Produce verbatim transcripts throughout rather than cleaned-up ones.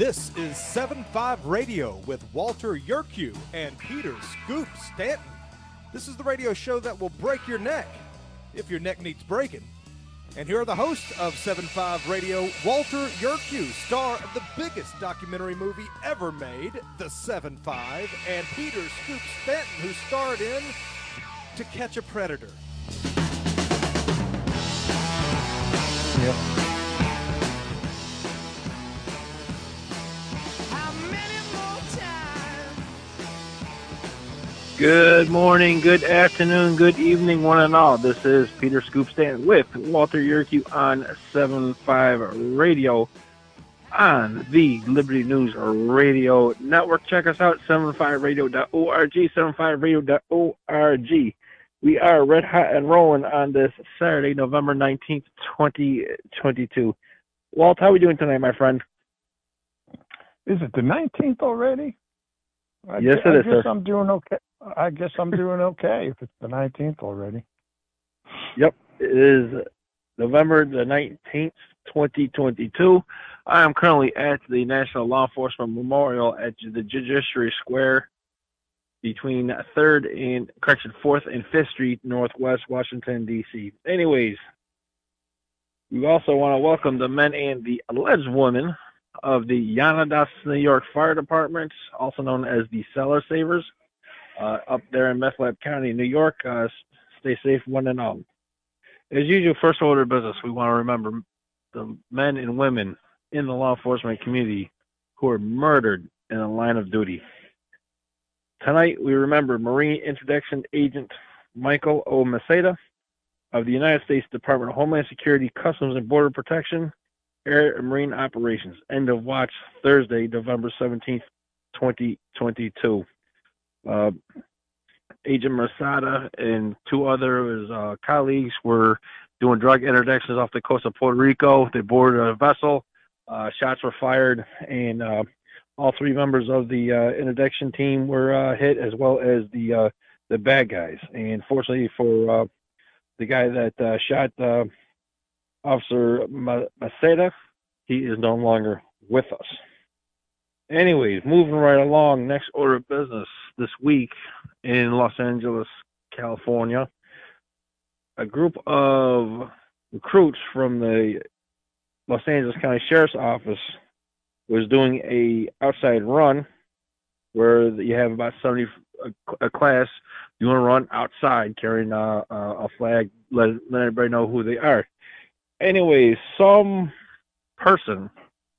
This is seven five Radio with Walter Yerkew and Peter Scoop Stanton. This is the radio show that will break your neck, if your neck needs breaking. And here are the hosts of seven five Radio, Walter Yerkew, star of the biggest documentary movie ever made, The seven five, and Peter Scoop Stanton, who starred in To Catch a Predator. Yep. Good morning, good afternoon, good evening, one and all. This is Peter Scoop Stanton with Walter Yerkew on seven five Radio on the Liberty News Radio Network. Check us out, seven five radio dot org, seven five radio dot org. We are red hot and rolling on this Saturday, November nineteenth, twenty twenty-two. Walt, how are we doing tonight, my friend? Is it the nineteenth already? I yes, guess, it is, I guess sir. I'm doing okay. I guess I'm doing okay if it's the nineteenth already. Yep, it is November the nineteenth, twenty twenty-two. I am currently at the National Law Enforcement Memorial at the Judiciary Square between third and, correction, fourth and fifth Street, Northwest Washington, D C. Anyways, we also want to welcome the men and the alleged women of the Yanadas, New York Fire Department, also known as the Cellar Savers, uh, up there in Methlab County, New York. Uh, stay safe, one and all. As usual, first order of business, we want to remember the men and women in the law enforcement community who were murdered in the line of duty. Tonight, we remember Marine Interdiction Agent Michael O. Maceda of the United States Department of Homeland Security, Customs and Border Protection, Air and Marine Operations. End of watch Thursday, November seventeenth, twenty twenty-two. Uh, Agent Masada and two other of his uh, colleagues were doing drug interdictions off the coast of Puerto Rico. They boarded a vessel. Uh, shots were fired, and uh, all three members of the uh, interdiction team were uh, hit, as well as the uh, the bad guys. And fortunately for uh, the guy that uh, shot uh, Officer Maceda, he is no longer with us. Anyways, moving right along, next order of business this week in Los Angeles, California, a group of recruits from the Los Angeles County Sheriff's Office was doing a outside run where you have about seventy a, a class. You want to run outside carrying a, a, a flag, let, let everybody know who they are. Anyways, some person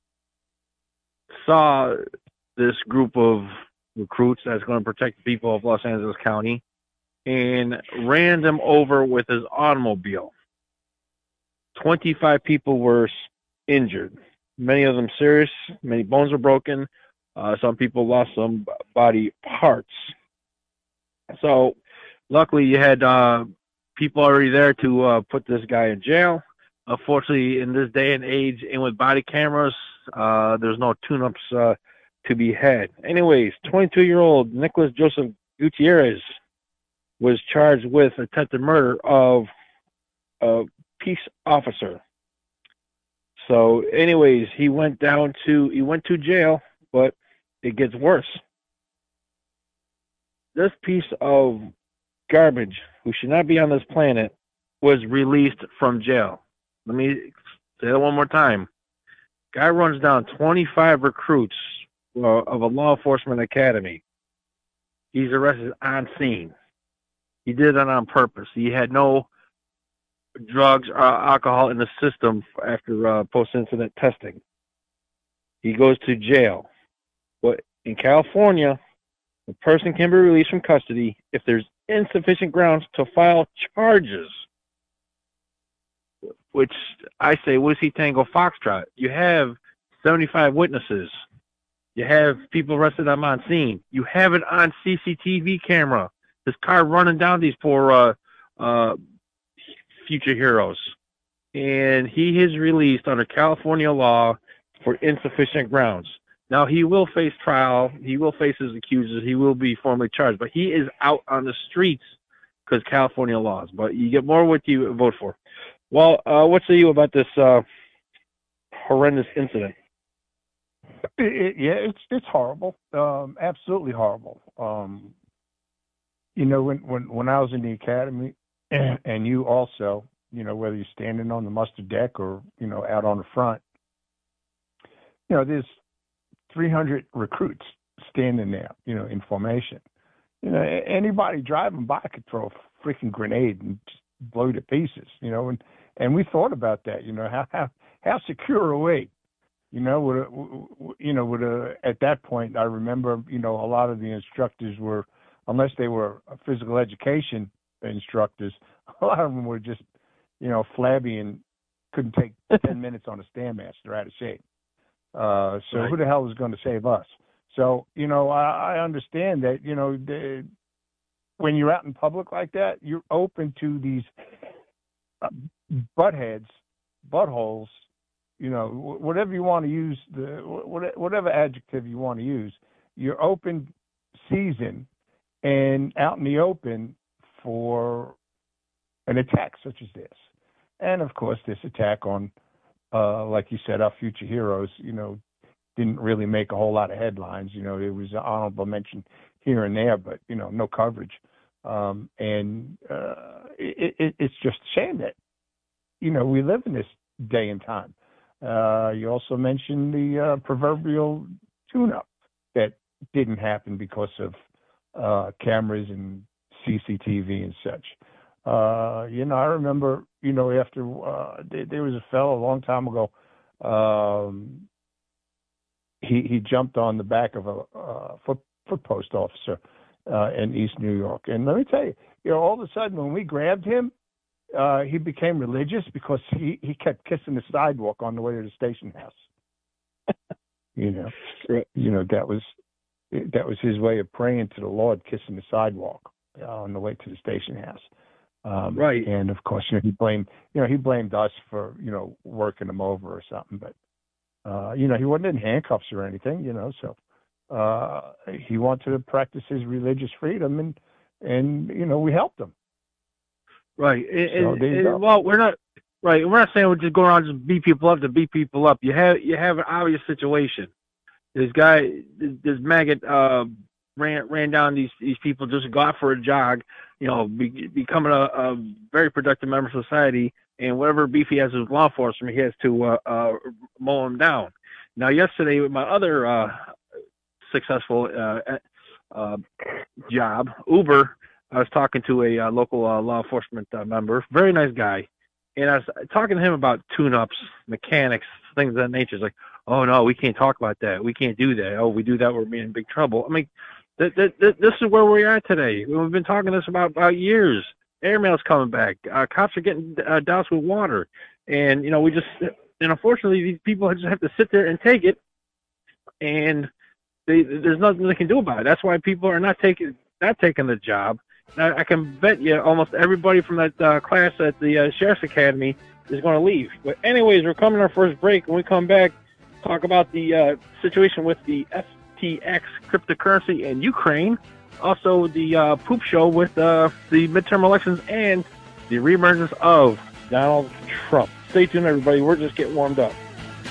saw this group of recruits that's going to protect the people of Los Angeles County and ran them over with his automobile. twenty-five people were injured, many of them serious. Many bones were broken. Uh, some people lost some body parts. So luckily you had uh, people already there to uh, put this guy in jail. Unfortunately, in this day and age, and with body cameras, uh, there's no tune-ups uh, to be had. Anyways, twenty-two-year-old Nicholas Joseph Gutierrez was charged with attempted murder of a peace officer. So, anyways, he went down to he went to jail, but it gets worse. This piece of garbage, who should not be on this planet, was released from jail. Let me say that one more time. Guy runs down twenty-five recruits uh, of a law enforcement academy. He's arrested on scene. He did that on purpose. He had no drugs or alcohol in the system after uh, post-incident testing. He goes to jail. But in California, a person can be released from custody if there's insufficient grounds to file charges. Which I say, what is he Tango Foxtrot? You have seventy-five witnesses. You have people arrested on on scene. You have it on C C T V camera. This car running down these poor uh, uh, future heroes. And he is released under California law for insufficient grounds. Now, he will face trial. He will face his accusers. He will be formally charged. But he is out on the streets because California laws. But you get more what you vote for. Well, uh, what say you about this uh, horrendous incident? It, it, yeah, it's it's horrible. Um, absolutely horrible. Um, you know, when, when when I was in the academy, and, and you also, you know, whether you're standing on the muster deck or you know out on the front, you know, there's three hundred recruits standing there, you know, in formation. You know, a- anybody driving by could throw a freaking grenade and just blow you to pieces. You know, and and we thought about that. You know, how how how secure are we? You know, with a, you know, with a, at that point, I remember, you know, a lot of the instructors were, unless they were physical education instructors, a lot of them were just, you know, flabby and couldn't take ten minutes on a Stairmaster out of shape. Uh, so Right. who the hell is going to save us? So, you know, I, I understand that, you know, the, when you're out in public like that, you're open to these uh, butt heads, buttholes, you know, whatever you want to use, the whatever adjective you want to use, you're open season and out in the open for an attack such as this. And of course, this attack on, uh, like you said, our future heroes, you know, didn't really make a whole lot of headlines. You know, it was an honorable mention here and there, but, you know, no coverage. Um, and uh, it, it, it's just a shame that, you know, we live in this day and time. Uh, you also mentioned the uh, proverbial tune-up that didn't happen because of uh, cameras and C C T V and such. Uh, you know, I remember, you know, after uh, there, there was a fellow a long time ago, um, he, he jumped on the back of a uh, foot, foot post officer uh, in East New York. And let me tell you, you know, all of a sudden when we grabbed him, Uh, he became religious because he, he kept kissing the sidewalk on the way to the station house. you know, Right. you know that was that was his way of praying to the Lord, kissing the sidewalk uh, on the way to the station house. Um, Right. And of course, you know, he blamed you know he blamed us for you know working him over or something. But uh, you know, he wasn't in handcuffs or anything. You know, so uh, he wanted to practice his religious freedom, and and you know we helped him. Right. And, So and, there you and, go. well, we're not right. We're not saying we're just going around just beat people up to beat people up. You have you have an obvious situation. This guy, this maggot, uh, ran ran down these these people just go out for a jog. You know, be, becoming a, a very productive member of society. And whatever beef he has with law enforcement, he has to uh, uh, mow him down. Now, yesterday with my other uh, successful uh, uh, job, Uber. I was talking to a uh, local uh, law enforcement uh, member, very nice guy, and I was talking to him about tune-ups, mechanics, things of that nature. It's like, oh, no, we can't talk about that. We can't do that. Oh, we do that, we're in big trouble. I mean, th- th- th- this is where we are today. We've been talking this about, about years. Airmail's coming back. Uh, cops are getting uh, doused with water. And, you know, we just, and unfortunately, these people just have to sit there and take it, and they, there's nothing they can do about it. That's why people are not taking not taking the job. I can bet you almost everybody from that uh, class at the uh, Sheriff's Academy is going to leave. But anyways, we're coming to our first break. When we come back, talk about the uh, situation with the F T X cryptocurrency in Ukraine. Also, the uh, poop show with uh, the midterm elections and the reemergence of Donald Trump. Stay tuned, everybody. We're just getting warmed up.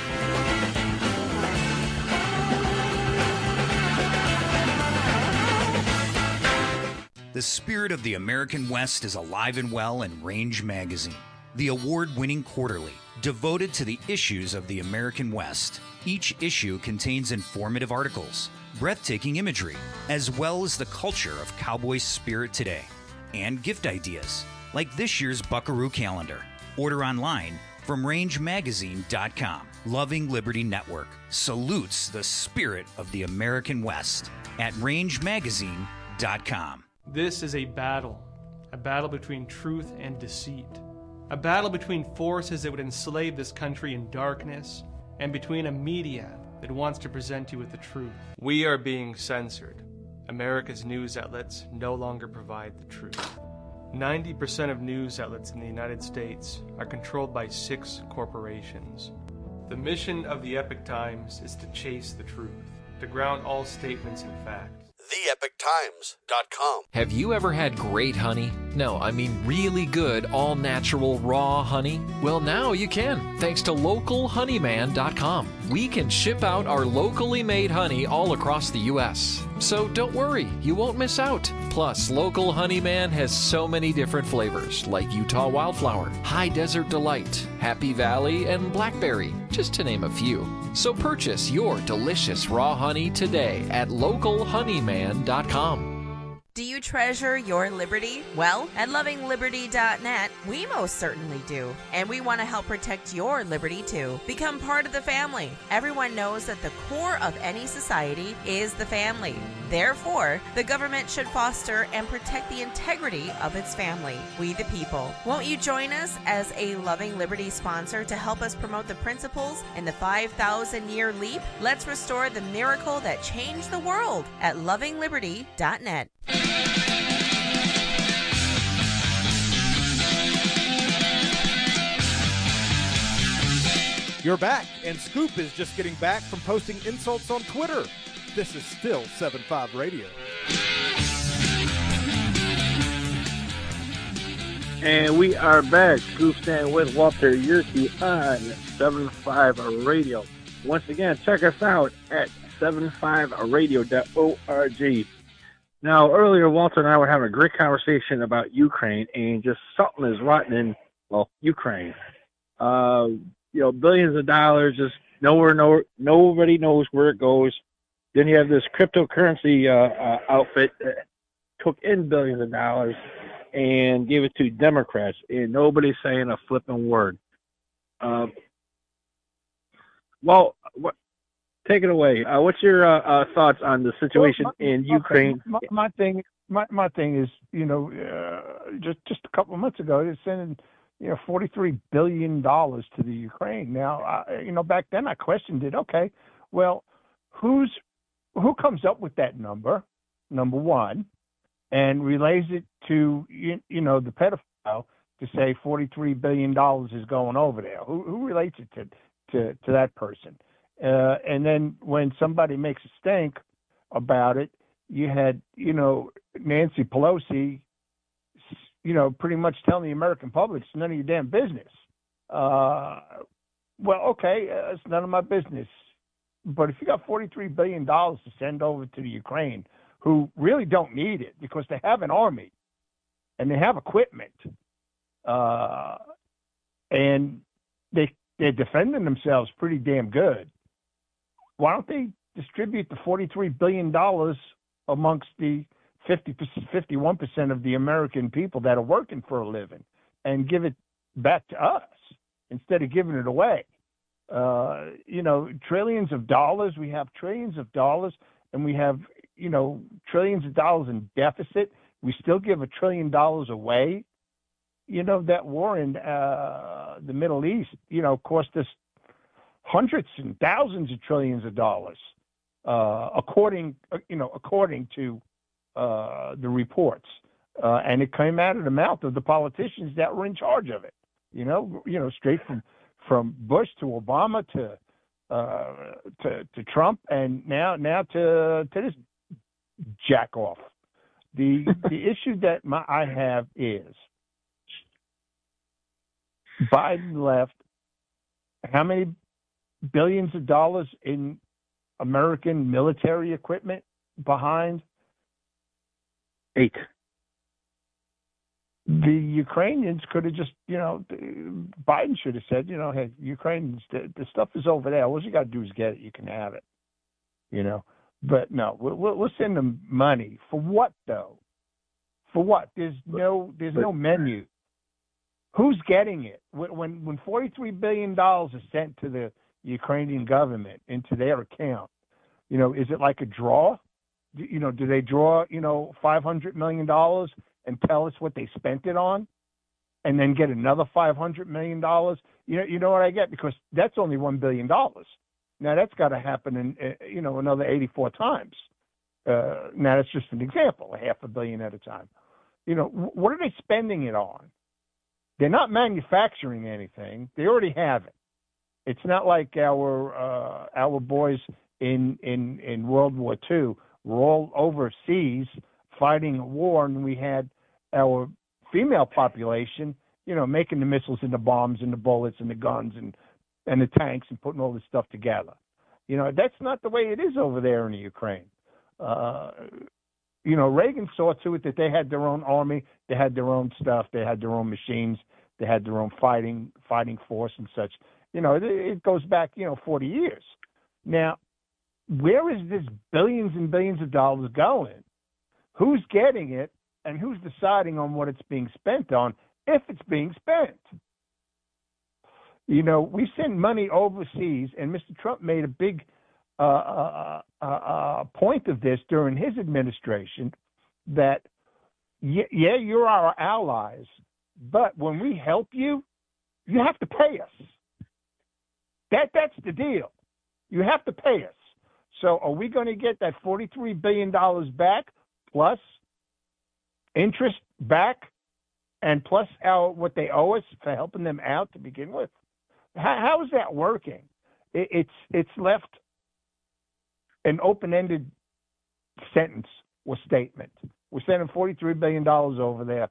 The spirit of the American West is alive and well in Range Magazine, the award-winning quarterly devoted to the issues of the American West. Each issue contains informative articles, breathtaking imagery, as well as the culture of cowboy spirit today, and gift ideas, like this year's Buckaroo calendar. Order online from range magazine dot com. Loving Liberty Network salutes the spirit of the American West at range magazine dot com. This is a battle, a battle between truth and deceit, a battle between forces that would enslave this country in darkness and between a media that wants to present you with the truth. We are being censored. America's news outlets no longer provide the truth. ninety percent of news outlets in the United States are controlled by six corporations. The mission of the Epoch Times is to chase the truth, to ground all statements in fact. The Epoch times dot com. Have you ever had great honey? No, I mean really good, all-natural, raw honey? Well, now you can, thanks to local honeyman dot com. We can ship out our locally made honey all across the U S So don't worry, you won't miss out. Plus, Local Honeyman has so many different flavors, like Utah Wildflower, High Desert Delight, Happy Valley, and Blackberry, just to name a few. So purchase your delicious raw honey today at local honeyman dot com. Do you treasure your liberty? Well, at loving liberty dot net, we most certainly do. And we want to help protect your liberty too. Become part of the family. Everyone knows that the core of any society is the family. Therefore, the government should foster and protect the integrity of its family, we the people. Won't you join us as a Loving Liberty sponsor to help us promote the principles in the five thousand year leap? Let's restore the miracle that changed the world at loving liberty dot net. You're back, and Scoop is just getting back from posting insults on Twitter. This is still seven five Radio. And we are back, Scoop Stand with Walter Yerke on seven five Radio. Once again, check us out at seven five radio dot org. Now, earlier, Walter and I were having a great conversation about Ukraine, and just something is rotten in, well, Ukraine. Uh, you know, billions of dollars, just nowhere, no, nobody knows where it goes. Then you have this cryptocurrency uh, uh, outfit that took in billions of dollars and gave it to Democrats, and nobody's saying a flipping word. Um, well, what, take it away. Uh, what's your uh, uh, thoughts on the situation well, my, in Ukraine? My, my thing, my, my thing is, you know, uh, just just a couple of months ago, they're sending, you know, forty-three billion dollars to the Ukraine. Now, I, you know, back then I questioned it. Okay, well, who's who comes up with that number? Number one, and relays it to you, you know the pedophile to say forty-three billion dollars is going over there. Who who relates it to to, to that person? Uh, and then when somebody makes a stink about it, you had, you know, Nancy Pelosi, you know, pretty much telling the American public it's none of your damn business. Uh, well, okay, uh, it's none of my business. But if you got forty-three billion dollars to send over to the Ukraine, who really don't need it because they have an army and they have equipment, uh, and they, they're defending themselves pretty damn good, why don't they distribute the forty-three billion dollars amongst the fifty, fifty-one percent of the American people that are working for a living and give it back to us instead of giving it away? Uh, you know, trillions of dollars, we have trillions of dollars, and we have, you know, trillions of dollars in deficit. We still give a trillion dollars away. You know, that war in uh, the Middle East, you know, cost us hundreds and thousands of trillions of dollars, uh, according, you know, according to uh, the reports. Uh, and it came out of the mouth of the politicians that were in charge of it, you know, you know, straight from, from Bush to Obama to, uh, to, to Trump, and now, now to, to this jack off. The, the issue that my, I have is Biden left how many billions of dollars in American military equipment behind? Eight. The Ukrainians could have just, you know, Biden should have said, you know, hey, Ukrainians, the, the stuff is over there. All you got to do is get it. You can have it, you know. But no, we'll, we'll send them money. For what, though? For what? There's no, there's no menu. Who's getting it? When when forty-three billion dollars is sent to the Ukrainian government into their account, you know, is it like a draw? You know, do they draw, you know, five hundred million dollars and tell us what they spent it on, and then get another five hundred million dollars? You know, you know what I get? Because that's only one billion dollars. Now that's got to happen in, you know, another eighty-four times. Uh, now that's just an example, a half a billion at a time. You know, what are they spending it on? They're not manufacturing anything. They already have it. It's not like our uh, our boys in, in, in World War Two were all overseas fighting a war, and we had our female population, you know, making the missiles and the bombs and the bullets and the guns and, and the tanks and putting all this stuff together. You know, that's not the way it is over there in the Ukraine. Uh, you know, Reagan saw to it that they had their own army, they had their own stuff, they had their own machines, they had their own fighting fighting force and such. You know, it, it goes back, you know, forty years. Now, where is this billions and billions of dollars going? Who's getting it, and who's deciding on what it's being spent on, if it's being spent? You know, we send money overseas, and Mister Trump made a big uh, uh, uh, uh, point of this during his administration, that, yeah, yeah, you're our allies, but when we help you, you have to pay us. That That's the deal. You have to pay us. So are we going to get that forty-three billion dollars back, plus interest back, and plus our, what they owe us for helping them out to begin with? How, how is that working? It, it's it's left an open-ended sentence or statement. We're sending forty-three billion dollars over there,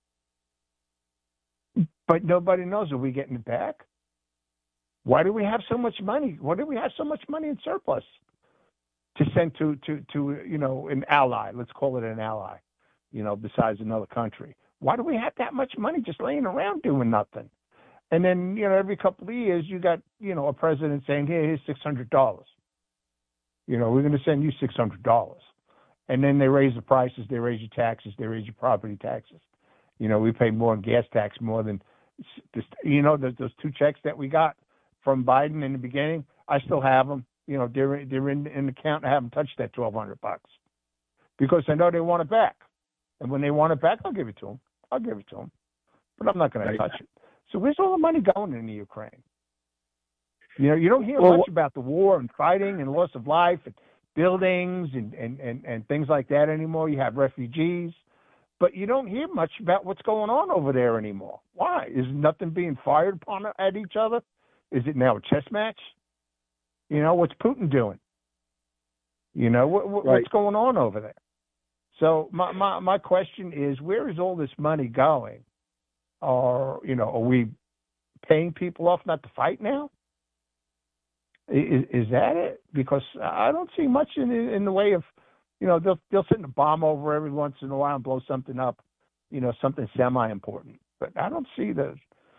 but nobody knows, are we getting it back? Why do we have so much money? Why do we have so much money in surplus to send to, to, to you know, an ally? Let's call it an ally, you know, besides another country. Why do we have that much money just laying around doing nothing? And then, you know, every couple of years, you got, you know, a president saying, here, here's six hundred dollars. You know, we're going to send you six hundred dollars. And then they raise the prices, they raise your taxes, they raise your property taxes. You know, we pay more in gas tax, more than, you know, those, those two checks that we got from Biden in the beginning. I still have them. You know, they're, they're in, in the account. I haven't touched that twelve hundred bucks because I know they want it back. And when they want it back, I'll give it to them. I'll give it to them. But I'm not going Right. to touch it. So where's all the money going in the Ukraine? You know, you don't hear Well, much about the war and fighting and loss of life and buildings and, and, and, and things like that anymore. You have refugees, but you don't hear much about what's going on over there anymore. Why? Is nothing being fired upon at each other? Is it now a chess match? You know, what's Putin doing? You know, what, what, Right. what's going on over there? So my, my, my question is, where is all this money going? Or, you know, are we paying people off not to fight now? Is, is that it? Because I don't see much in in the way of, you know, they'll they'll send a bomb over every once in a while and blow something up, you know, something semi-important. But I don't see the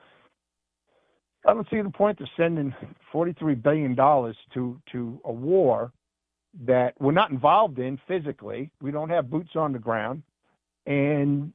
I don't see the point of sending forty-three billion dollars to to a war that we're not involved in physically. We don't have boots on the ground, and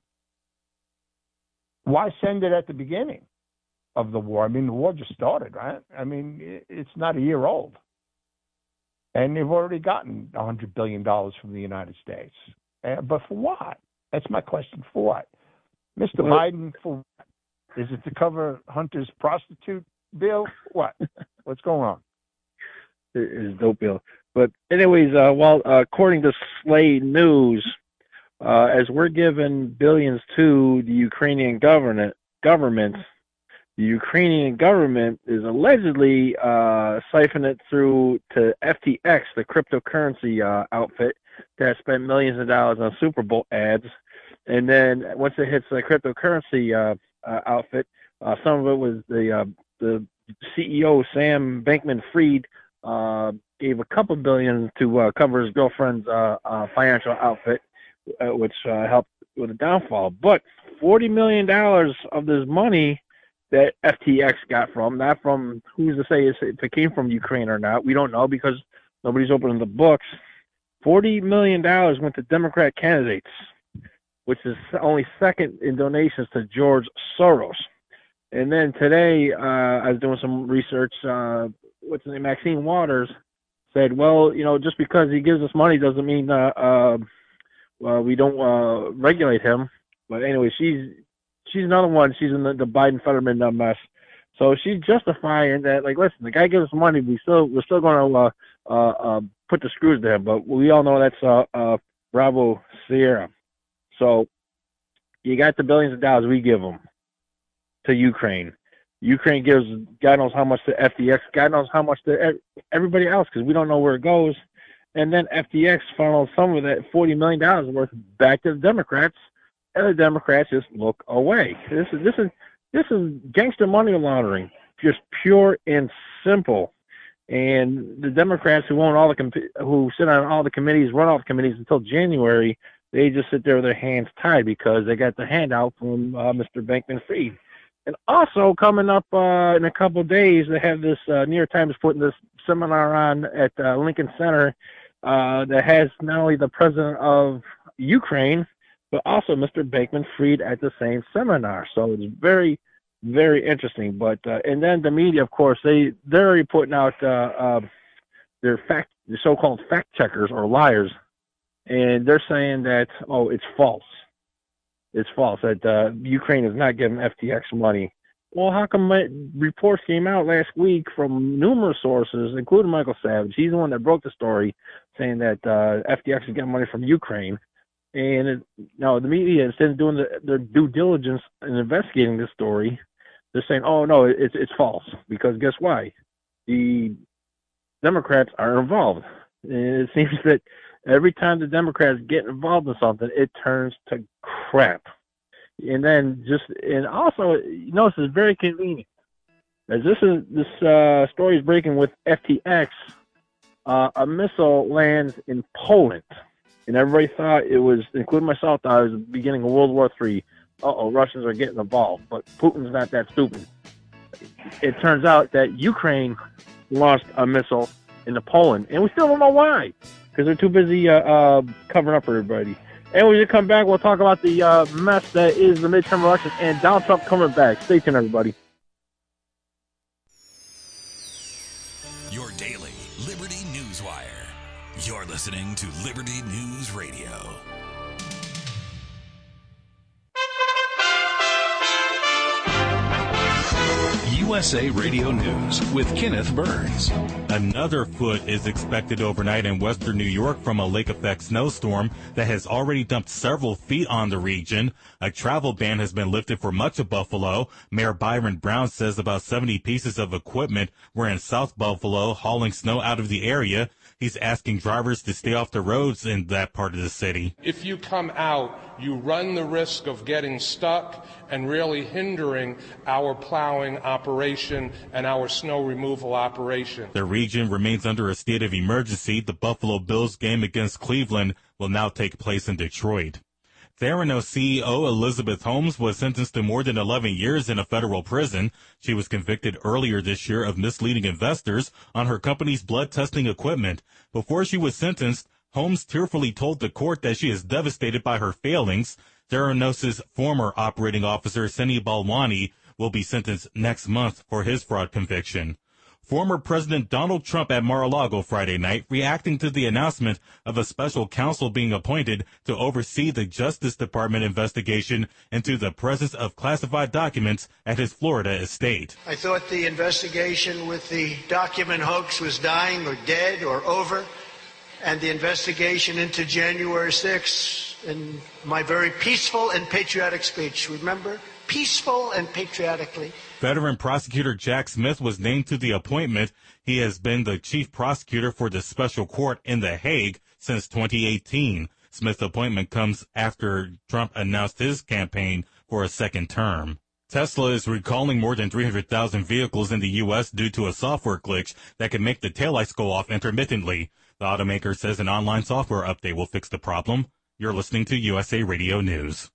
why send it at the beginning of the war? I mean, the war just started, right? I mean, it's not a year old. And they've already gotten one hundred billion dollars from the United States. Uh, but for what? That's my question. For what? Mister Well, Biden, for what? Is it to cover Hunter's prostitute bill? What? What's going on? It is dope bill. But anyways, uh, well, uh, according to Slate News, uh, as we're giving billions to the Ukrainian government, government, the Ukrainian government is allegedly uh, siphoning it through to F T X, the cryptocurrency uh, outfit that spent millions of dollars on Super Bowl ads. And then once it hits the cryptocurrency uh, uh, outfit, uh, some of it was the uh, the C E O, Sam Bankman-Fried, uh, gave a couple billion to uh, cover his girlfriend's uh, uh, financial outfit, uh, which uh, helped with the downfall. But forty million dollars of this money that F T X got from, not from, who's to say if it came from Ukraine or not, we don't know because nobody's opening the books. forty million dollars went to Democrat candidates, which is only second in donations to George Soros. And then today, uh, I was doing some research, uh, what's his name, Maxine Waters, said, well, you know, just because he gives us money doesn't mean uh, uh, uh, we don't uh, regulate him. But anyway, she's she's another one. She's in the, the Biden-Fetterman uh, mess. So she's justifying that, like, listen, the guy gives us money, we still, we're still going to uh, uh, uh, put the screws to him. But we all know that's uh, uh, Bravo Sierra. So you got the billions of dollars we give them to Ukraine. Ukraine gives God knows how much to F T X, God knows how much to everybody else, because we don't know where it goes. And then F T X funneled some of that forty million dollars worth back to the Democrats, and the Democrats just look away. This is this is this is gangster money laundering, just pure and simple. And the Democrats who own all the com- who sit on all the committees, run all the committees until January, they just sit there with their hands tied because they got the handout from uh, Mister Bankman-Fried. And also coming up uh, in a couple of days, they have this uh, New York Times putting this seminar on at uh, Lincoln Center uh, that has not only the president of Ukraine, but also Mister Bankman-Fried at the same seminar. So it's very, very interesting. But uh, and then the media, of course, they they're already putting out uh, uh, their fact, the so-called fact checkers or liars, and they're saying that oh, it's false. It's false that uh, Ukraine is not giving F T X money. Well, how come my reports came out last week from numerous sources, including Michael Savage? He's the one that broke the story, saying that uh, F T X is getting money from Ukraine. And it, no, the media, instead of doing the, their due diligence and investigating this story, they're saying, "Oh no, it's it's false." Because guess why? The Democrats are involved. And it seems that every time the Democrats get involved in something, it turns to crap. And then just, and also, you notice it's very convenient. As this is, this uh, story is breaking with F T X, uh, a missile lands in Poland. And everybody thought it was, including myself, thought it was the beginning of World War Three. Uh-oh, Russians are getting involved. But Putin's not that stupid. It turns out that Ukraine launched a missile into Poland. And we still don't know why. Because they're too busy uh, uh, covering up for everybody. And when we come back, we'll talk about the uh, mess that is the midterm elections and Donald Trump coming back. Stay tuned, everybody. Your daily Liberty News Wire. You're listening to Liberty News Radio. U S A Radio News with Kenneth Burns. Another foot is expected overnight in western New York from a lake-effect snowstorm that has already dumped several feet on the region. A travel ban has been lifted for much of Buffalo. Mayor Byron Brown says about seventy pieces of equipment were in South Buffalo hauling snow out of the area. He's asking drivers to stay off the roads in that part of the city. If you come out, you run the risk of getting stuck and really hindering our plowing operation and our snow removal operation. The region remains under a state of emergency. The Buffalo Bills game against Cleveland will now take place in Detroit. Theranos C E O Elizabeth Holmes was sentenced to more than eleven years in a federal prison. She was convicted earlier this year of misleading investors on her company's blood testing equipment. Before she was sentenced, Holmes tearfully told the court that she is devastated by her failings. Theranos' former operating officer, Seni Balwani, will be sentenced next month for his fraud conviction. Former President Donald Trump at Mar-a-Lago Friday night, reacting to the announcement of a special counsel being appointed to oversee the Justice Department investigation into the presence of classified documents at his Florida estate. I thought the investigation with the document hoax was dying or dead or over, and the investigation into January sixth in my very peaceful and patriotic speech, remember? Peaceful and patriotically. Veteran prosecutor Jack Smith was named to the appointment. He has been the chief prosecutor for the special court in The Hague since twenty eighteen. Smith's appointment comes after Trump announced his campaign for a second term. Tesla is recalling more than three hundred thousand vehicles in the U S due to a software glitch that can make the taillights go off intermittently. The automaker says an online software update will fix the problem. You're listening to U S A Radio News.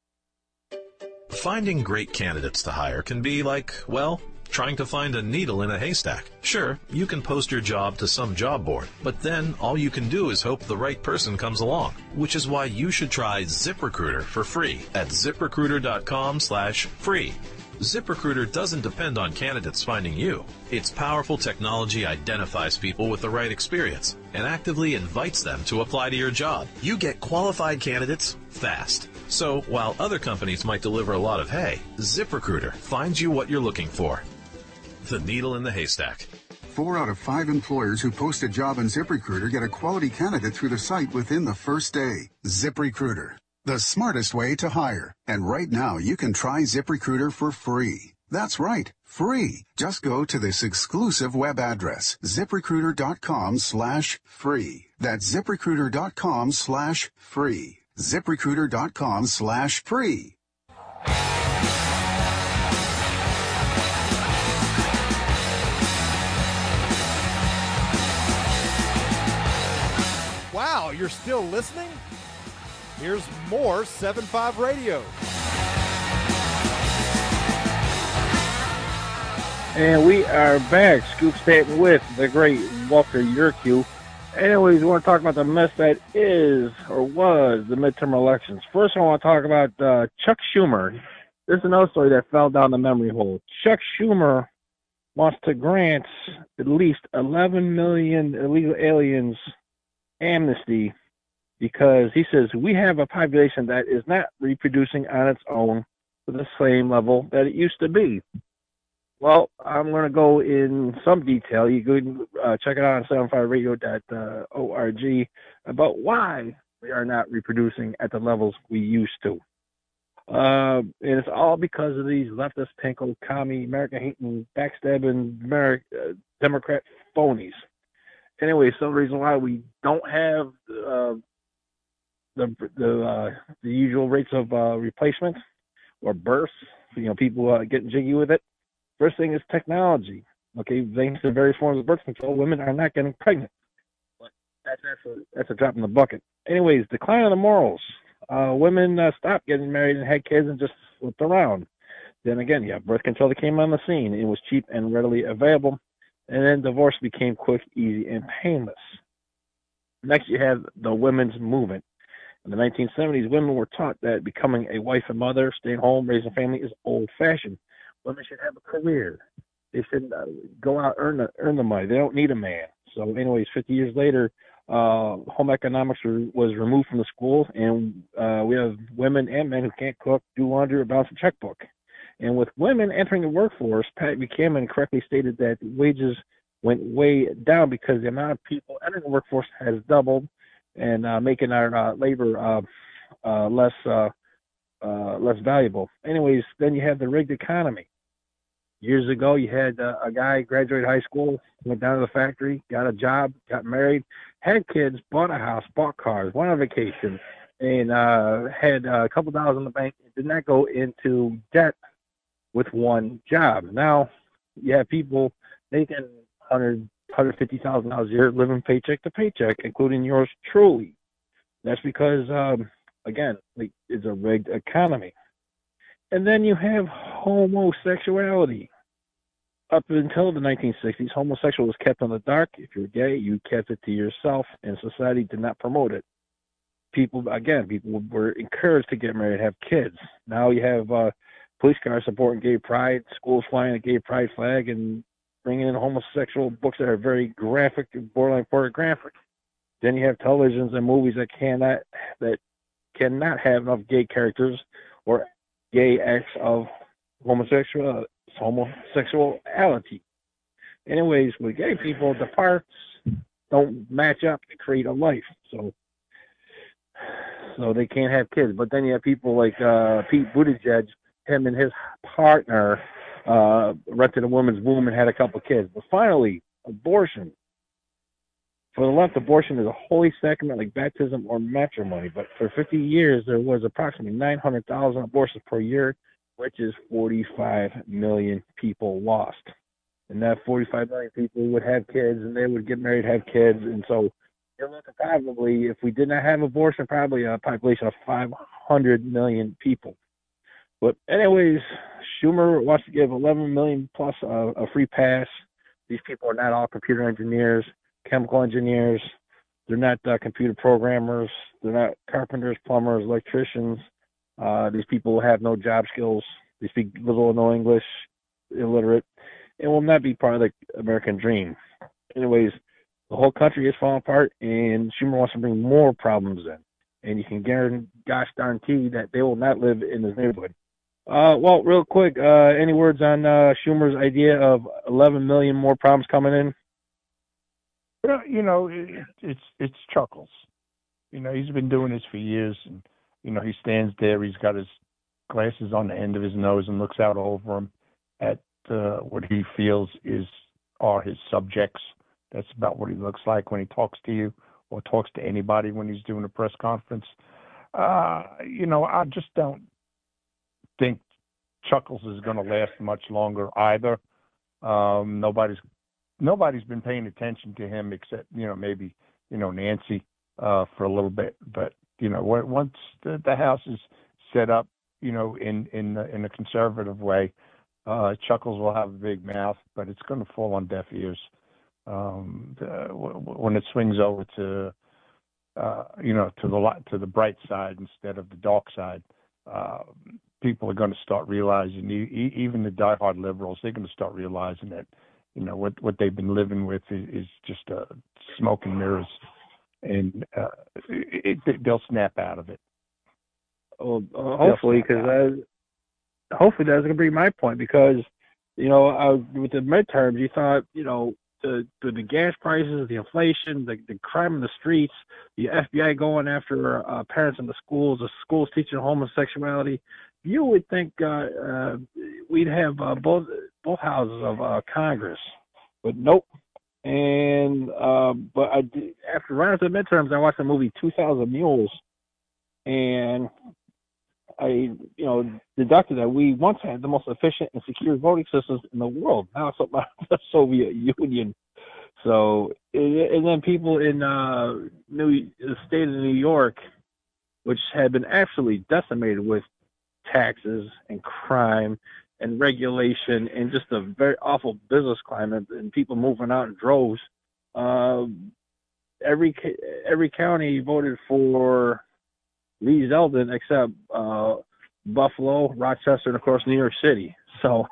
Finding great candidates to hire can be like, well, trying to find a needle in a haystack. Sure, you can post your job to some job board, but then all you can do is hope the right person comes along, which is why you should try ZipRecruiter for free at ZipRecruiter.com slash free. ZipRecruiter doesn't depend on candidates finding you. Its powerful technology identifies people with the right experience and actively invites them to apply to your job. You get qualified candidates fast. So while other companies might deliver a lot of hay, ZipRecruiter finds you what you're looking for. The needle in the haystack. Four out of five employers who post a job on ZipRecruiter get a quality candidate through the site within the first day. ZipRecruiter, the smartest way to hire. And right now, you can try ZipRecruiter for free. That's right, free. Just go to this exclusive web address, ZipRecruiter.com slash free. That's ZipRecruiter.com slash free. ZipRecruiter.com slash free. Wow, you're still listening? Here's more seven five Radio. And we are back, Scoop Stanton with the great Walter Yerkew. Anyways, we want to talk about the mess that is or was the midterm elections. First, I want to talk about uh, Chuck Schumer. This is another story that fell down the memory hole. Chuck Schumer wants to grant at least eleven million illegal aliens amnesty because he says we have a population that is not reproducing on its own to the same level that it used to be. Well, I'm going to go in some detail. You can uh, check it out on seven five radio dot org about why we are not reproducing at the levels we used to. Uh, and it's all because of these leftist, pinko, commie, America-hating, backstabbing America, uh, Democrat phonies. Anyway, some reason why we don't have uh, the the uh, the usual rates of uh, replacement or births, you know, people uh, getting jiggy with it. First thing is technology. Okay, thanks to various forms of birth control, women are not getting pregnant. But that's, that's, a, that's a drop in the bucket. Anyways, decline of the morals. Uh, women uh, stopped getting married and had kids and just flipped around. Then again, you have birth control that came on the scene. It was cheap and readily available. And then divorce became quick, easy, and painless. Next, you have the women's movement. In the nineteen seventies, women were taught that becoming a wife and mother, staying home, raising a family is old-fashioned. Women should have a career. They should uh, go out earn the earn the money. They don't need a man. So, anyways, fifty years later, uh, home economics were, was removed from the schools, and uh, we have women and men who can't cook, do laundry, or balance a checkbook. And with women entering the workforce, Pat Buchanan correctly stated that wages went way down because the amount of people entering the workforce has doubled, and uh, making our uh, labor uh, uh, less uh, uh, less valuable. Anyways, then you have the rigged economy. Years ago, you had uh, a guy graduated high school, went down to the factory, got a job, got married, had kids, bought a house, bought cars, went on vacation, and uh, had uh, a couple dollars in the bank. Did not go into debt with one job. Now you have people making one hundred thousand dollars, one hundred fifty thousand dollars a year, living paycheck to paycheck, including yours truly. That's because, um, again, like, it's a rigged economy. And then you have homosexuality. Up until the nineteen sixties, homosexual was kept in the dark. If you're gay, you kept it to yourself, and society did not promote it. People, again, people were encouraged to get married, have kids. Now you have uh, police cars supporting gay pride, schools flying a gay pride flag, and bringing in homosexual books that are very graphic, borderline pornographic. Then you have televisions and movies that cannot that cannot have enough gay characters or gay acts of homosexual homosexuality. Anyways, with gay people, the parts don't match up to create a life, so so they can't have kids. But then you have people like uh, Pete Buttigieg. Him and his partner uh, rented a woman's womb and had a couple kids. But finally, abortion. For the left, abortion is a holy sacrament like baptism or matrimony. But for fifty years, there was approximately nine hundred thousand abortions per year, which is forty-five million people lost. And that forty-five million people would have kids, and they would get married, have kids. And so you're looking probably, if we did not have abortion, probably a population of five hundred million people. But anyways, Schumer wants to give eleven million plus a, a free pass. These people are not all computer engineers, chemical engineers. They're not uh, computer programmers. They're not carpenters, plumbers, electricians. Uh, these people have no job skills. They speak little or no English, illiterate, and will not be part of the American dream. Anyways, the whole country is falling apart, and Schumer wants to bring more problems in. And you can guarantee, gosh guarantee that they will not live in this neighborhood. Uh, well, real quick, uh, any words on uh, Schumer's idea of eleven million more problems coming in? Well, you know, it, it's it's chuckles. You know, he's been doing this for years, and you know, he stands there. He's got his glasses on the end of his nose and looks out over him, at uh, what he feels is are his subjects. That's about what he looks like when he talks to you or talks to anybody when he's doing a press conference. Uh, you know, I just don't think Chuckles is going to last much longer either. Um, nobody's nobody's been paying attention to him except, you know, maybe, you know, Nancy uh, for a little bit. But, you know, once the, the House is set up, you know, in in in a conservative way, uh, Chuckles will have a big mouth, but it's going to fall on deaf ears. Um, the, when it swings over to, uh, you know, to the light, to the bright side instead of the dark side, uh, people are going to start realizing, even the diehard liberals, they're going to start realizing that, you know, what, what they've been living with is, is just uh, smoke and mirrors, and uh, it, it, they'll snap out of it. Well, uh, hopefully, because hopefully that's going to be my point, because, you know, I, with the midterms, you thought, you know, the, the the gas prices, the inflation, the, the crime in the streets, the F B I going after uh, parents in the schools, the schools teaching homosexuality, you would think uh, uh, we'd have uh, both both houses of uh, Congress, but nope. And uh, but I did, after right after the midterms, I watched the movie two thousand Mules, and I, you know, deducted that we once had the most efficient and secure voting systems in the world. Now it's about the Soviet Union. So, and then people in uh, New, the state of New York, which had been absolutely decimated with taxes and crime and regulation and just a very awful business climate and people moving out in droves. Uh, every every county voted for Lee Zeldin except uh, Buffalo, Rochester, and of course New York City. So,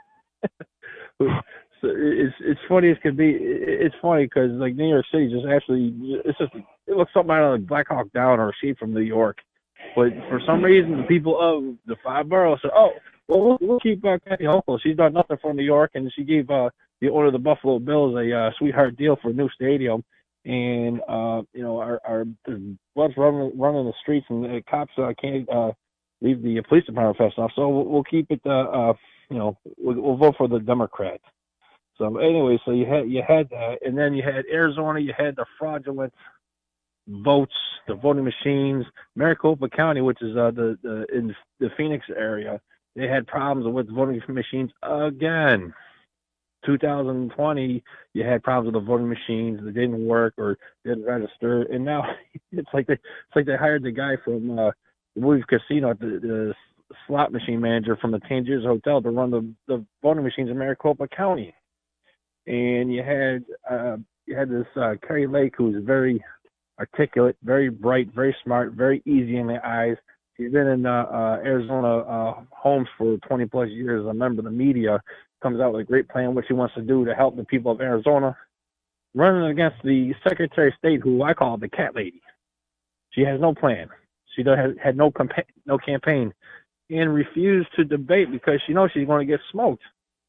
so it's it's funny as can be. It's funny because like New York City just actually it's just it looks something out of like Black Hawk Down or a sheet from New York. But for some reason, the people of the five boroughs said, "Oh, well, we'll, we'll keep uh, Kathy Hochul. She's done nothing for New York, and she gave uh, the owner of the Buffalo Bills a uh, sweetheart deal for a new stadium." And uh, you know, our our blood's running running the streets, and the cops uh, can't uh, leave the police department fast enough. So we'll, we'll keep it. Uh, uh, you know, we'll, we'll vote for the Democrats. So anyway, so you had you had that, and then you had Arizona. You had the fraudulent votes, the voting machines. Maricopa County, which is uh, the, the in the Phoenix area, they had problems with voting machines again. two thousand twenty, you had problems with the voting machines that didn't work or didn't register, and now it's like they it's like they hired the guy from uh, the movie Casino, the, the slot machine manager from the Tangiers Hotel, to run the, the voting machines in Maricopa County. And you had uh, you had this uh, Carrie Lake, who was very articulate, very bright, very smart, very easy in the eyes. She's been in uh, uh, Arizona uh, homes for twenty plus years. A member of the media comes out with a great plan, what she wants to do to help the people of Arizona. Running against the Secretary of State, who I call the cat lady. She has no plan. She does, had no compa- no campaign, and refused to debate because she knows she's going to get smoked.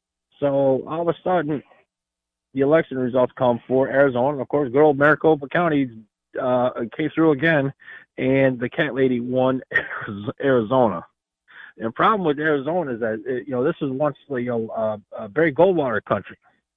So all of a sudden, the election results come for Arizona. And of course, good old Maricopa County uh, came through again, and the cat lady won Arizona. And the problem with Arizona is that, it, you know, this is once, you know, uh, a Barry Goldwater country.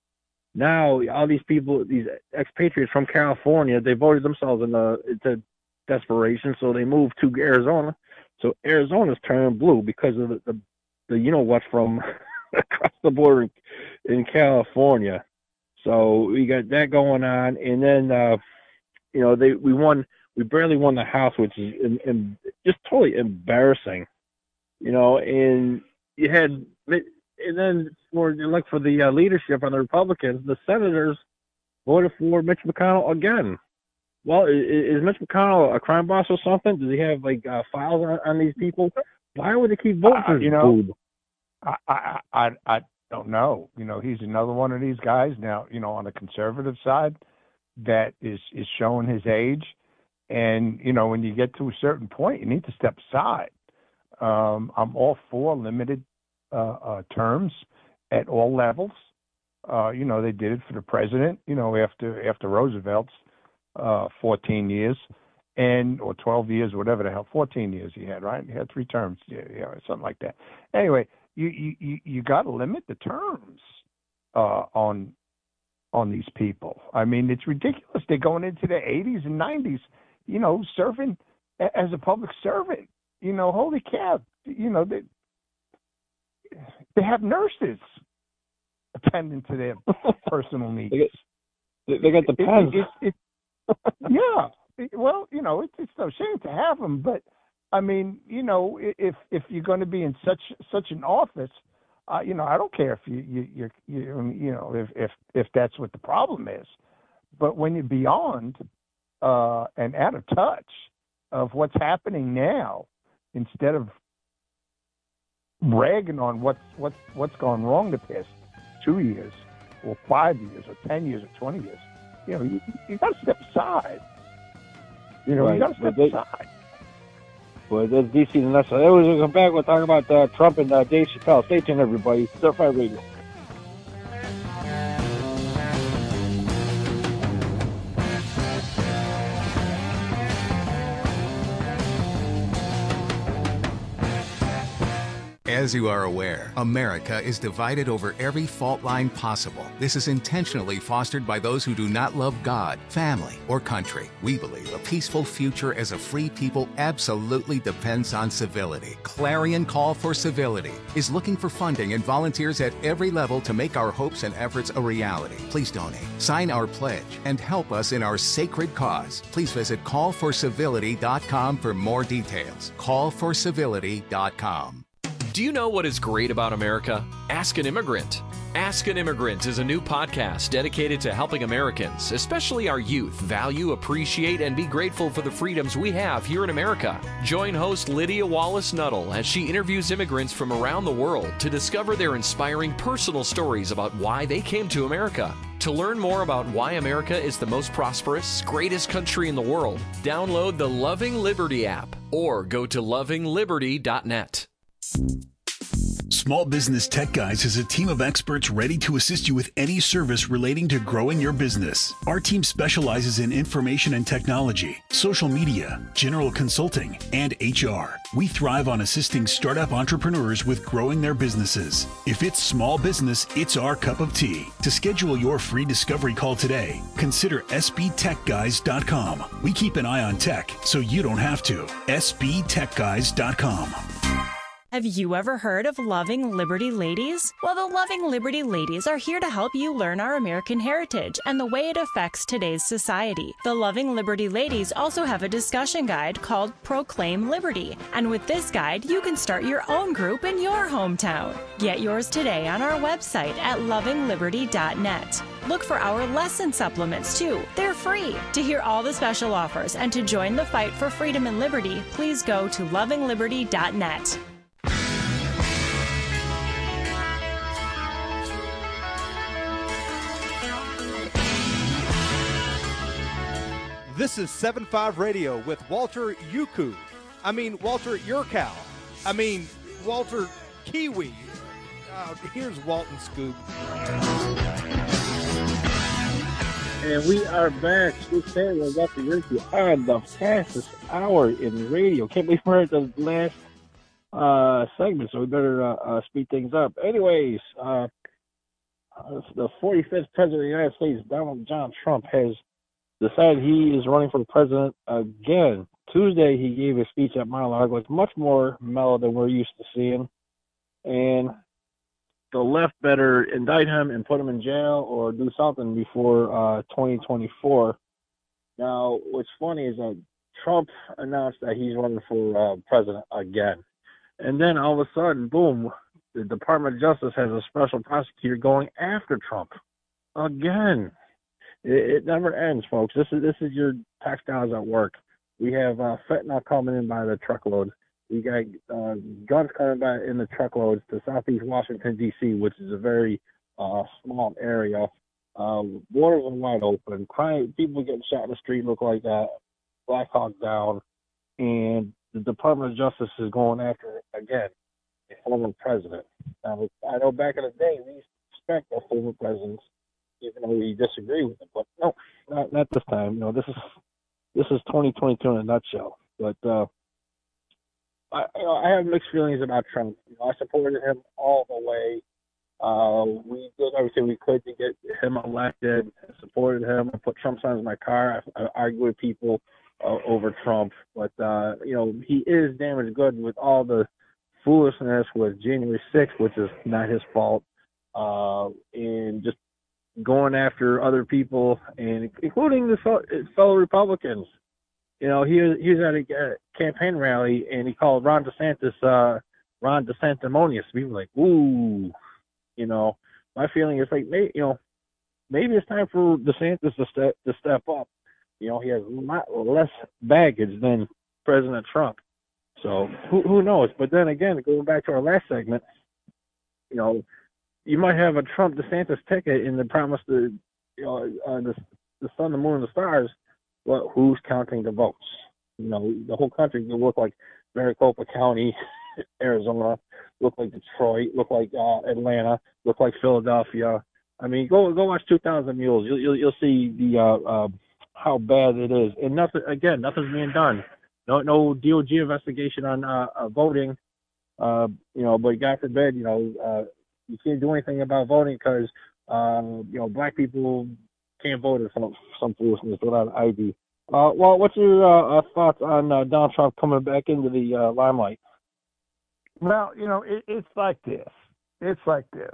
Now, all these people, these expatriates from California, they voted themselves into, into desperation, so they moved to Arizona. So Arizona's turned blue because of the, the, the you know what, from across the border in, in California. So we got that going on, and then uh, you know they we won. We barely won the House, which is in, in, just totally embarrassing. You know, and you had, and then for like for the uh, leadership on the Republicans, the senators voted for Mitch McConnell again. Well, is, is Mitch McConnell a crime boss or something? Does he have like uh, files on, on these people? Why would they keep voting uh, for you know? food? I, I I I don't know. You know, he's another one of these guys now. You know, on the conservative side, that is is showing his age, and you know, when you get to a certain point, you need to step aside. Um, I'm all for limited uh, uh, terms at all levels. Uh, you know, they did it for the president. You know, after after Roosevelt's uh, fourteen years, and or twelve years, whatever the hell, fourteen years he had, right? He had three terms, yeah, yeah, something like that. Anyway, you you you got to limit the terms uh, on on these people. I mean, it's ridiculous. They're going into their eighties and nineties, you know, serving as a public servant. You know, holy cow! You know, they they have nurses attending to their personal needs. They, they got the pens. It, it, it, yeah. Well, you know, it's it's no shame to have them, but I mean, you know, if if you're going to be in such such an office, uh, you know, I don't care if you you you you, you know if, if if that's what the problem is, but when you're beyond uh, and out of touch of what's happening now, instead of ragging on what's what's what's gone wrong the past two years, or five years, or ten years, or twenty years, you know, you you got to step aside. You know, right. you got to step they, aside. Well, that's D C and that's all. Anyways, we'll come back. We'll talk about uh, Trump and uh, Dave Chappelle. Stay tuned, everybody. Certified Radio. As you are aware, America is divided over every fault line possible. This is intentionally fostered by those who do not love God, family, or country. We believe a peaceful future as a free people absolutely depends on civility. Clarion Call for Civility is looking for funding and volunteers at every level to make our hopes and efforts a reality. Please donate, sign our pledge, and help us in our sacred cause. Please visit call for civility dot com for more details. call for civility dot com. Do you know what is great about America? Ask an Immigrant. Ask an Immigrant is a new podcast dedicated to helping Americans, especially our youth, value, appreciate, and be grateful for the freedoms we have here in America. Join host Lydia Wallace Nuttall as she interviews immigrants from around the world to discover their inspiring personal stories about why they came to America. To learn more about why America is the most prosperous, greatest country in the world, download the Loving Liberty app or go to loving liberty dot net. Small Business Tech Guys is a team of experts ready to assist you with any service relating to growing your business. Our team specializes in information and technology, social media, general consulting, and H R. We thrive on assisting startup entrepreneurs with growing their businesses. If it's small business, it's our cup of tea. To schedule your free discovery call today, consider S B tech guys dot com. We keep an eye on tech so you don't have to. S B tech guys dot com. Have you ever heard of Loving Liberty Ladies? Well, the Loving Liberty Ladies are here to help you learn our American heritage and the way it affects today's society. The Loving Liberty Ladies also have a discussion guide called Proclaim Liberty. And with this guide, you can start your own group in your hometown. Get yours today on our website at loving liberty dot net. Look for our lesson supplements, too. They're free. To hear all the special offers and to join the fight for freedom and liberty, please go to loving liberty dot net. This is seven five Radio with Walter Yuku. I mean, Walter Yurkow. I mean, Walter Kiwi. Uh, here's Walton Scoop. And we are back. Scoop Sandler with Walter Yurkow on the fastest hour in radio. Can't believe we're at the last uh, segment, so we better uh, uh, speed things up. Anyways, uh, uh, the forty-fifth President of the United States, Donald John Trump, has decided he is running for president again. Tuesday, he gave a speech at Mar-a-Lago. It's much more mellow than we're used to seeing. And the left better indict him and put him in jail or do something before uh, twenty twenty-four. Now, what's funny is that Trump announced that he's running for uh, president again. And then all of a sudden, boom, the Department of Justice has a special prosecutor going after Trump again. It, it never ends, folks. This is this is your tax dollars at work. We have uh, fentanyl coming in by the truckload. We got uh, guns coming by in the truckloads to Southeast Washington, D C, which is a very uh, small area. Uh, borders are wide open. Crime, people getting shot in the street look like that. Black Hawk Down. And the Department of Justice is going after, again, a former president. Now, I know back in the day, we used to respect our former presidents, even though we disagree with them. But no, not, not this time. You know, this is this is twenty twenty-two in a nutshell. But uh, I, you know, I have mixed feelings about Trump. You know, I supported him all the way. Uh, we did everything we could to get him elected. I supported him. I put Trump signs in my car. I, I argued with people uh, over Trump. But, uh, you know, he is damaged good with all the foolishness with January sixth, which is not his fault, uh, and just going after other people, and including the fellow Republicans. You know, he, he was at a campaign rally, and he called Ron DeSantis uh, Ron DeSantimonious. People were like, ooh. You know, my feeling is like, maybe, you know, maybe it's time for DeSantis to step to step up. You know, he has a lot less baggage than President Trump. So who who knows? But then again, going back to our last segment, you know, you might have a Trump DeSantis ticket in the promise to, you know, uh, the the sun, the moon, and the stars. Well, who's counting the votes? You know, the whole country will look like Maricopa County, Arizona, look like Detroit, look like uh, Atlanta, look like Philadelphia. I mean, go go watch two thousand Mules. You'll you'll, you'll see the uh, uh, how bad it is, and nothing again. Nothing's being done. No no D O J investigation on uh, uh, voting. Uh, you know, but God forbid, you know, uh, you can't do anything about voting because uh, you know, black people can't vote or some some foolishness without I D. Uh, well, what's your uh, uh, thoughts on uh, Donald Trump coming back into the uh, limelight? Well, you know, it, it's like this. It's like this.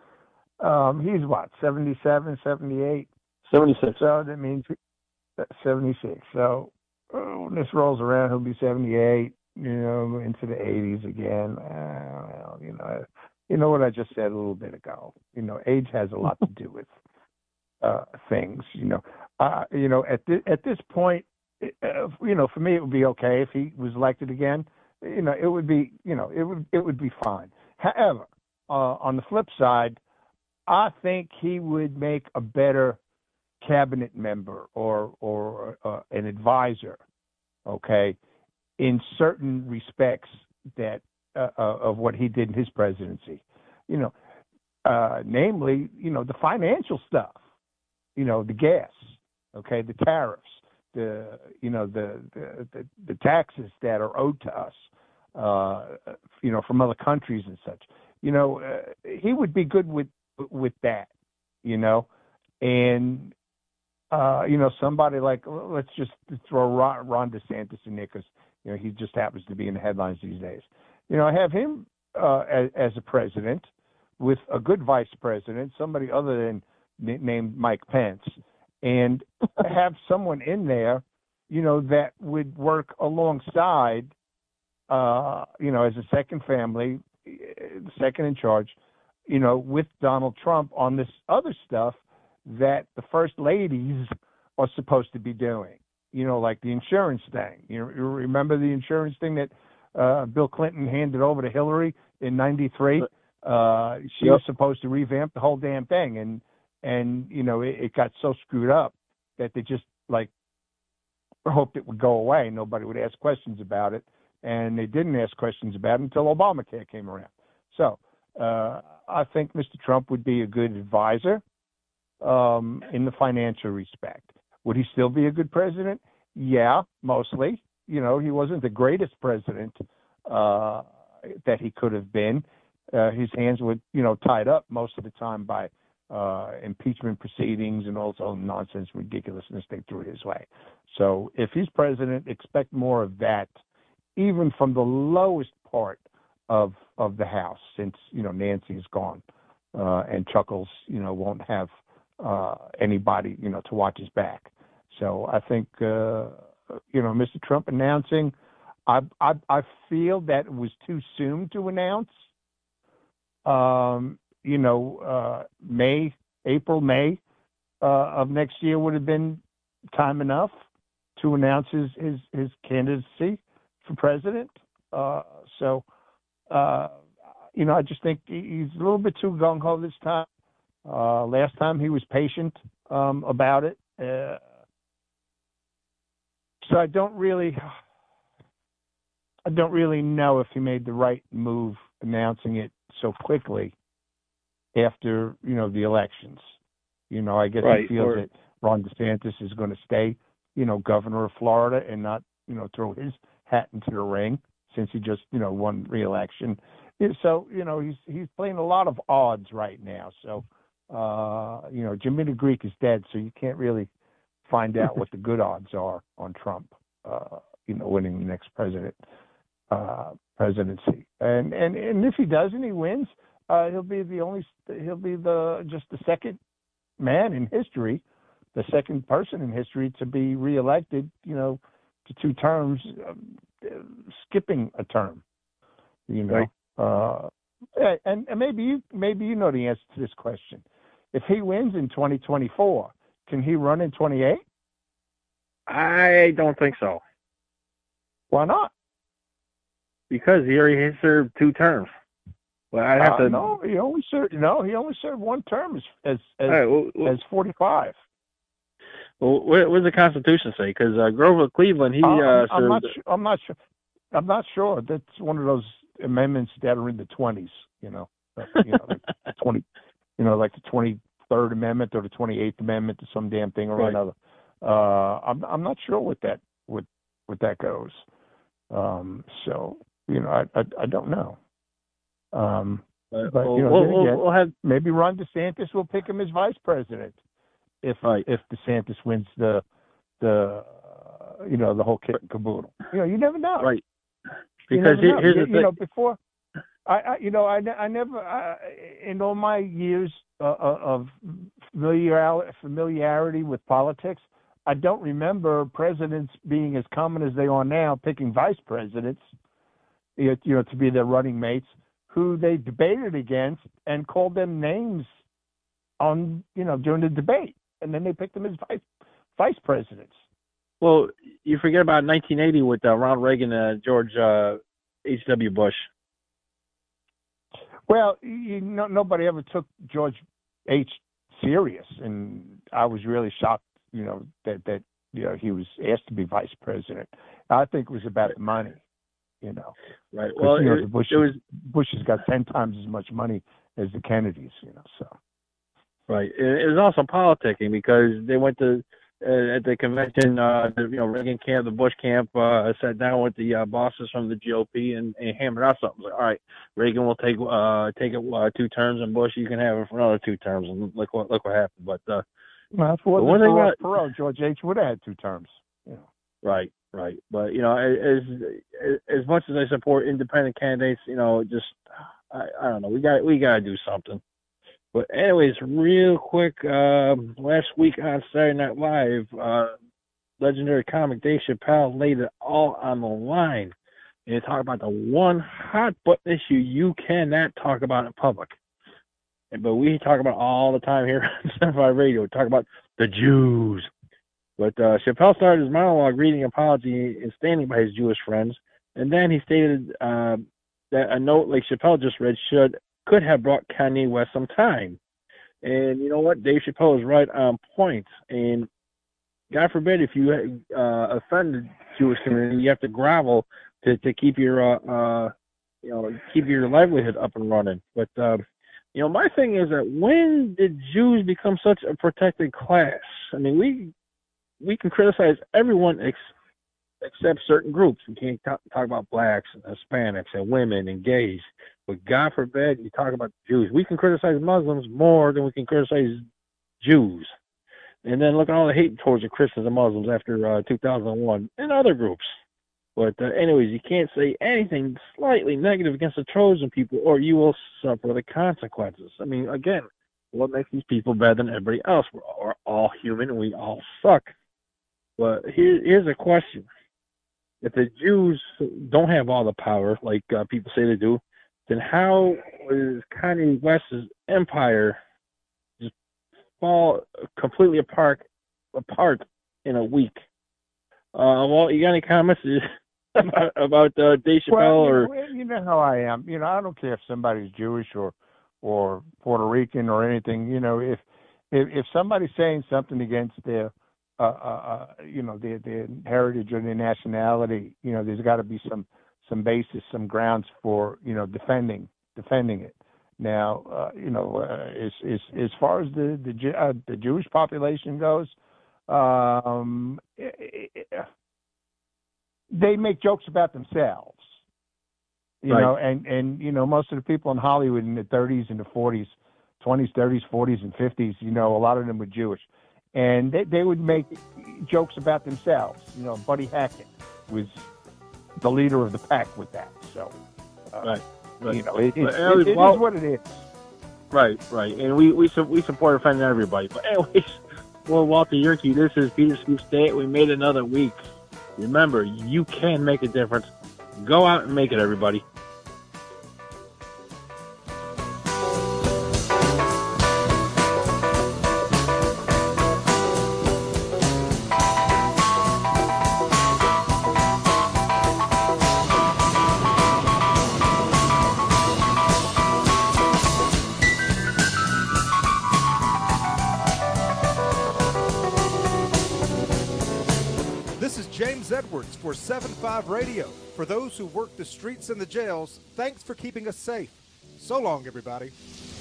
Um, he's what, seventy-seven, seventy-eight? seventy-six. So that means seventy-six. So uh, when this rolls around, he'll be seventy-eight, you know, into the eighties again. Uh, well, you know, you know what I just said a little bit ago. You know, age has a lot to do with uh, things, you know. Uh, you know, at, th- at this point, uh, you know, for me, it would be okay if he was elected again. You know, it would be, you know, it would it would be fine. However, uh, on the flip side, I think he would make a better cabinet member or or uh, an advisor, okay, in certain respects that uh, uh, of what he did in his presidency. You know, uh, namely, you know, the financial stuff. You know, the gas, okay, the tariffs, the you know the the, the, the taxes that are owed to us. Uh, you know, from other countries and such. You know, uh, he would be good with with that. You know, and uh, you know, somebody like, let's just throw Ron, Ron DeSantis in there because you know he just happens to be in the headlines these days. You know, have him uh, as, as a president with a good vice president, somebody other than named Mike Pence, and have someone in there, you know, that would work alongside. Uh, you know, as a second family, second in charge, you know, with Donald Trump on this other stuff that the first ladies are supposed to be doing, you know, like the insurance thing. You, you remember the insurance thing that uh, Bill Clinton handed over to Hillary in ninety-three? Uh, she yep. was supposed to revamp the whole damn thing. And, and you know, it, it got so screwed up that they just, like, hoped it would go away. Nobody would ask questions about it. And they didn't ask questions about it until Obamacare came around. So uh, I think Mister Trump would be a good advisor um, in the financial respect. Would he still be a good president? Yeah, mostly. You know, he wasn't the greatest president uh, that he could have been. Uh, his hands were, you know, tied up most of the time by uh, impeachment proceedings and also nonsense, ridiculousness they threw his way. So if he's president, expect more of that, even from the lowest part of of the House, since, you know, Nancy is gone uh, and Chuckles, you know, won't have uh, anybody, you know, to watch his back. So I think, uh, you know, Mister Trump announcing, I, I I feel that it was too soon to announce. Um, you know, uh, May, April, May uh, of next year would have been time enough to announce his his, his candidacy for president. Uh, so, uh, you know, I just think he's a little bit too gung-ho this time. Uh, last time he was patient um, about it. Uh, so I don't really, I don't really know if he made the right move announcing it so quickly after, you know, the elections. You know, I guess right. he feels or, that Ron DeSantis is going to stay, you know, governor of Florida and not, you know, throw his hat into the ring, since he just, you know, won re-election. So, you know, he's he's playing a lot of odds right now. So, uh, you know, Jimmy the Greek is dead, so you can't really find out what the good odds are on Trump, uh, you know, winning the next president uh, presidency. And, and and if he does and he wins, uh, he'll be the only he'll be the just the second man in history, the second person in history to be reelected, you know, to two terms, uh, skipping a term, you know. Right. Uh, and, and maybe you maybe you know the answer to this question. If he wins in twenty twenty-four, can he run in twenty-eight? I don't think so. Why not? Because he already served two terms. Well, I have uh, to. No, he only served. No, he only served one term as as as, right, well, well, as forty-five. Well, what, what does the Constitution say? Because uh, Grover Cleveland, he uh, uh, I'm, I'm not. served. Su- I'm not sure. I'm not sure. That's one of those amendments that are in the twenties. You know, uh, you know, like twenty. You know, like the twenty-third Amendment or the twenty-eighth Amendment to some damn thing or Right. another. Uh, I'm I'm not sure what that what what that goes. Um, so you know, I I, I don't know. Um, Uh, but well, you know, we'll, then we'll, again, we'll have. maybe Ron DeSantis will pick him as vice president if Right. if DeSantis wins the the uh, you know the whole kit and caboodle. You know, you never know. Right. You Because never he- know. here's you, the you thing. know before. I, I you know I, ne- I never I, in all my years uh, of familiarity familiarity with politics, I don't remember presidents being as common as they are now picking vice presidents, you know, to be their running mates, who they debated against and called them names on, you know, during the debate, and then they picked them as vice vice presidents. Well, you forget about nineteen eighty with uh, Ronald Reagan and George uh, H W. Bush. Well, you know, nobody ever took George H. serious, and I was really shocked, you know, that that you know he was asked to be vice president. I think it was about the money, you know. Right. 'Cause, Well, you know, it, the Bush it was Bush has got ten times as much money as the Kennedys, you know. So right. It, it was also politicking because they went to uh, at the convention. Uh, the, you know, Reagan camp, the Bush camp, uh, sat down with the uh, bosses from the G O P and, and hammered out something. Like, all right, Reagan will take uh, take it uh, two terms, and Bush you can have it for another two terms. And look what look what happened. But uh, well, that's what but one thing about Perot, George H. would have had two terms. You know. Right, right. But you know, as as much as I support independent candidates, you know, just I, I don't know. We got we got to do something. But anyways, real quick, uh, last week on Saturday Night Live, uh, legendary comic Dave Chappelle laid it all on the line and talk about the one hot button issue you cannot talk about in public. And, but we talk about it all the time here on seven five Radio. We talk about the Jews. But uh, Chappelle started his monologue reading an apology and standing by his Jewish friends. And then he stated uh, that a note like Chappelle just read should could have brought Kanye West some time. And you know what? Dave Chappelle is right on point. And God forbid if you uh, offend the Jewish community, you have to grovel to, to keep your uh, uh, you know keep your livelihood up and running. But uh, you know, my thing is that when did Jews become such a protected class? I mean, we we can criticize everyone ex- except certain groups. We can't talk, talk about blacks and Hispanics and women and gays. But God forbid you talk about Jews. We can criticize Muslims more than we can criticize Jews. And then look at all the hate towards the Christians and Muslims after uh, two thousand one and other groups. But uh, anyways, you can't say anything slightly negative against the Trojan people or you will suffer the consequences. I mean, again, what makes these people better than everybody else? We're all, we're all human and we all suck. But here, here's a question. If the Jews don't have all the power, like uh, people say they do, then how is Kanye West's empire just fall completely apart apart in a week? Uh, well, you got any comments about, about uh, Dave Chappelle? Well, you or know, you know how I am. You know, I don't care if somebody's Jewish or or Puerto Rican or anything. You know, if if, if somebody's saying something against their uh, uh, you know, their their heritage or their nationality, you know, there's got to be some some basis, some grounds for, you know, defending defending it. Now, uh, you know, uh, as, as as far as the the, uh, the Jewish population goes, um, it, it, they make jokes about themselves. You right. know, and, and, you know, most of the people in Hollywood in the thirties and the forties, twenties, thirties, forties, and fifties, you know, a lot of them were Jewish. And they, they would make jokes about themselves. You know, Buddy Hackett was the leader of the pack with that. So, uh, right, right. you know, it, it, But, it, it well, is what it is. Right, right. And we, we, we support offending everybody. But anyways, well, Walter Yerke, this is Peter Scoop State. We made another week. Remember, you can make a difference. Go out and make it, everybody. This is James Edwards for seven five Radio. For those who work the streets and the jails, thanks for keeping us safe. So long, everybody.